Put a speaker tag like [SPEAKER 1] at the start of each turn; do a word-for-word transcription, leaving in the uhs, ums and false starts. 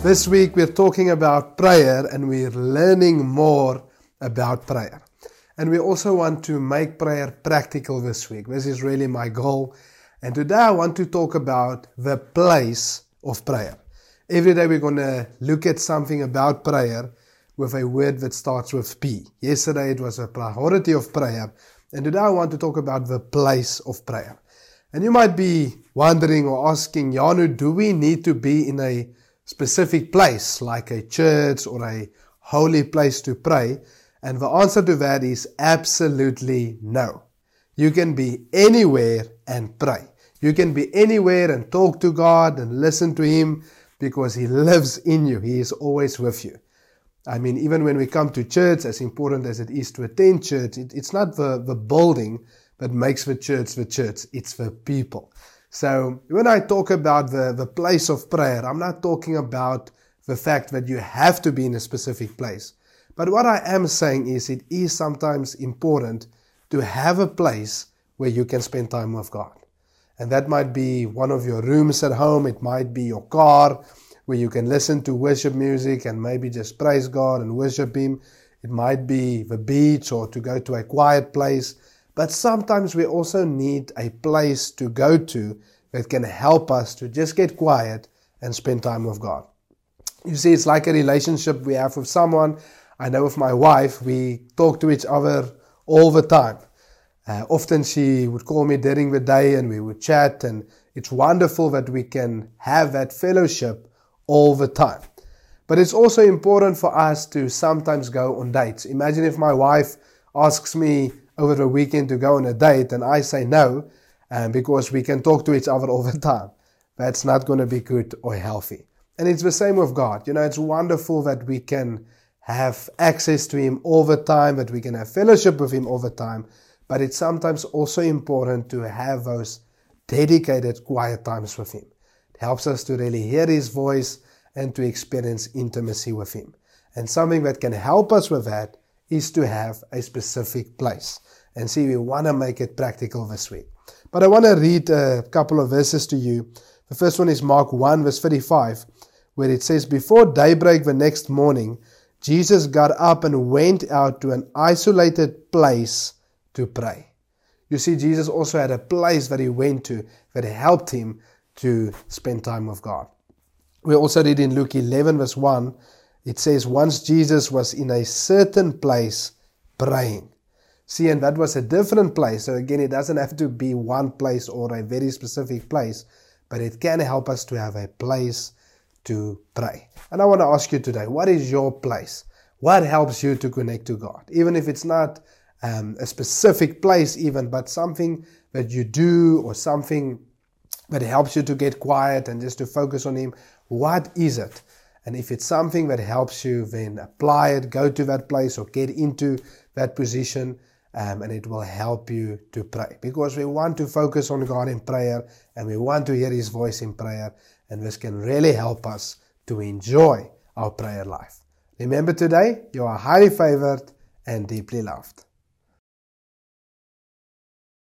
[SPEAKER 1] This week we're talking about prayer and we're learning more about prayer. And we also want to make prayer practical this week. This is really my goal. And today I want to talk about the place of prayer. Every day we're going to look at something about prayer with a word that starts with P. Yesterday it was a priority of prayer. And today I want to talk about the place of prayer. And you might be wondering or asking, Janu, do we need to be in a specific place like a church or a holy place to pray? And the answer to that is absolutely no. You can be anywhere and pray. You can be anywhere and talk to God and listen to Him because He lives in you. He is always with you. I mean, even when we come to church, as important as it is to attend church, it, it's not the, the building that makes the church the church. It's the people. So when I talk about the, the place of prayer, I'm not talking about the fact that you have to be in a specific place. But what I am saying is it is sometimes important to have a place where you can spend time with God. And that might be one of your rooms at home. It might be your car where you can listen to worship music and maybe just praise God and worship Him. It might be the beach or to go to a quiet place. But sometimes we also need a place to go to that can help us to just get quiet and spend time with God. You see, it's like a relationship we have with someone. I know with my wife, we talk to each other all the time. Uh, often she would call me during the day and we would chat, and it's wonderful that we can have that fellowship all the time. But it's also important for us to sometimes go on dates. Imagine if my wife asks me over the weekend to go on a date and I say no, um, because we can talk to each other all the time. That's not going to be good or healthy. And it's the same with God. You know, it's wonderful that we can have access to Him all the time, that we can have fellowship with Him all the time. But it's sometimes also important to have those dedicated quiet times with Him. It helps us to really hear His voice and to experience intimacy with Him. And something that can help us with that is to have a specific place. And see, we want to make it practical this week. But I want to read a couple of verses to you. The first one is Mark one, verse thirty-five, where it says, "Before daybreak the next morning, Jesus got up and went out to an isolated place to pray." You see, Jesus also had a place that He went to that helped Him to spend time with God. We also read in Luke eleven, verse one, it says, "Once Jesus was in a certain place praying." See, and that was a different place. So again, it doesn't have to be one place or a very specific place, but it can help us to have a place to pray. And I want to ask you today, what is your place? What helps you to connect to God? Even if it's not um, a specific place even, but something that you do or something that helps you to get quiet and just to focus on Him. What is it? And if it's something that helps you, then apply it, go to that place or get into that position, um, and it will help you to pray. Because we want to focus on God in prayer and we want to hear His voice in prayer, and this can really help us to enjoy our prayer life. Remember today, you are highly favored and deeply loved.